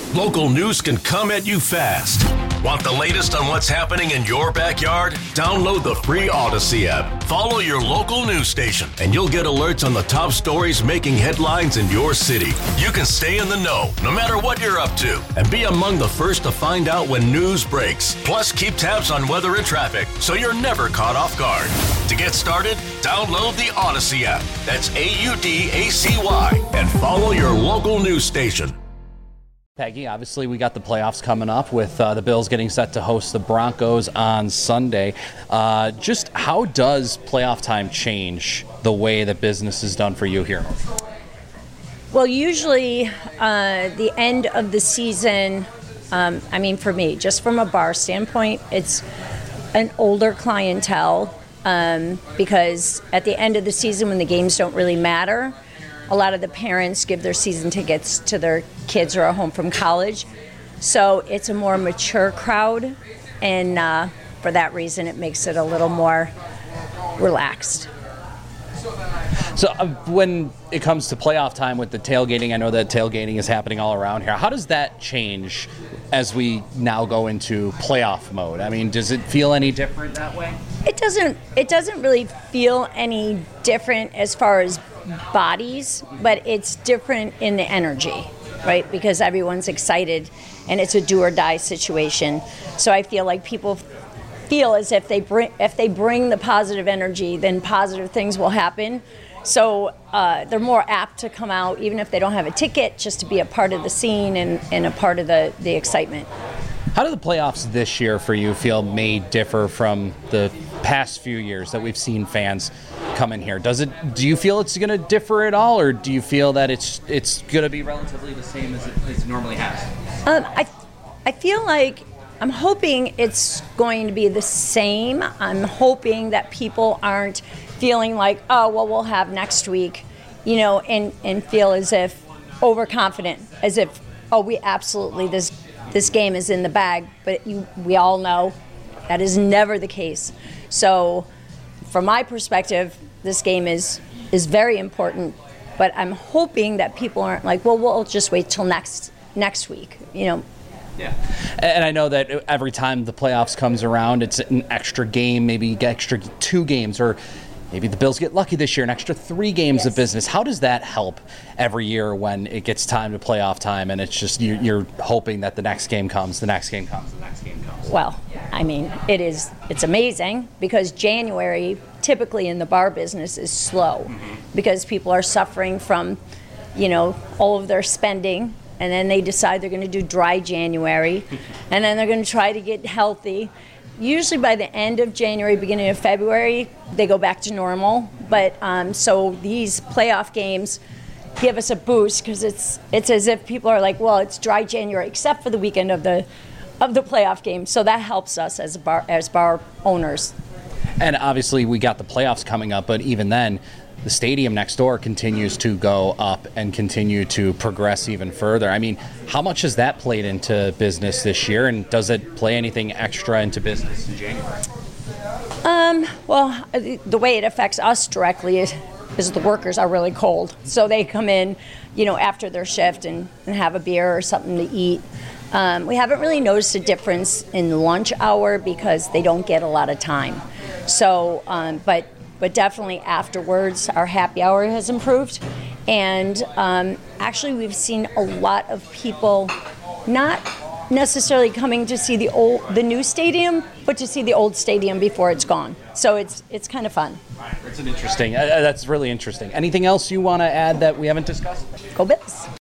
Local news can come at you fast. Want the latest on what's happening in your backyard? Download the free Odyssey app. Follow your local news station, and you'll get alerts on the top stories making headlines in your city. You can stay in the know, no matter what you're up to, and be among the first to find out when news breaks. Plus, keep tabs on weather and traffic, so you're never caught off guard. To get started, download the Odyssey app. That's AUDACY, and follow your local news station. Peggy, obviously we got the playoffs coming up with the Bills getting set to host the Broncos on Sunday. Just how does playoff time change the way that business is done for you here? Well, usually the end of the season, for me, just from a bar standpoint, it's an older clientele because at the end of the season when the games don't really matter, a lot of the parents give their season tickets to their kids who are home from college. So it's a more mature crowd, and for that reason it makes it a little more relaxed. So when it comes to playoff time with the tailgating, I know that tailgating is happening all around here. How does that change as we now go into playoff mode? I mean, does it feel any different that way? It doesn't really feel any different as far as bodies, but it's different in the energy, right? Because everyone's excited and it's a do or die situation. So I feel like people feel as if they bring the positive energy, then positive things will happen. So they're more apt to come out, even if they don't have a ticket, just to be a part of the scene and a part of the excitement. How do the playoffs this year for you feel may differ from the past few years that we've seen fans come in here? Do you feel it's going to differ at all, or do you feel that it's going to be relatively the same as it normally has? I feel like I'm hoping it's going to be the same. I'm hoping that people aren't feeling like, oh, well, we'll have next week, and feel as if overconfident, as if, oh, we absolutely, this game is in the bag. But we all know that is never the case. So from my perspective, this game is very important, but I'm hoping that people aren't like, well, we'll just wait till next week, Yeah, and I know that every time the playoffs comes around, it's an extra game, maybe extra 2 games, or maybe the Bills get lucky this year, an extra 3 games of business. How does that help every year when it gets time to playoff time and it's just you're hoping that the next game comes, the next game comes, the next game comes? Well, it's amazing because January typically in the bar business is slow because people are suffering from, all of their spending, and then they decide they're going to do dry January, and then they're going to try to get healthy. Usually by the end of January, beginning of February, they go back to normal. But so these playoff games give us a boost because it's as if people are like, well, it's dry January except for the weekend of the playoff game. So that helps us as bar owners. And obviously we got the playoffs coming up, but even then, the stadium next door continues to go up and continue to progress even further. I mean, how much has that played into business this year, and does it play anything extra into business in January? Well, the way it affects us directly is the workers are really cold. So they come in, after their shift and have a beer or something to eat. We haven't really noticed a difference in the lunch hour because they don't get a lot of time. So, but definitely afterwards, our happy hour has improved. And actually, we've seen a lot of people not necessarily coming to see the new stadium, but to see the old stadium before it's gone. So it's kind of fun. That's really interesting. Anything else you want to add that we haven't discussed? Go Bills.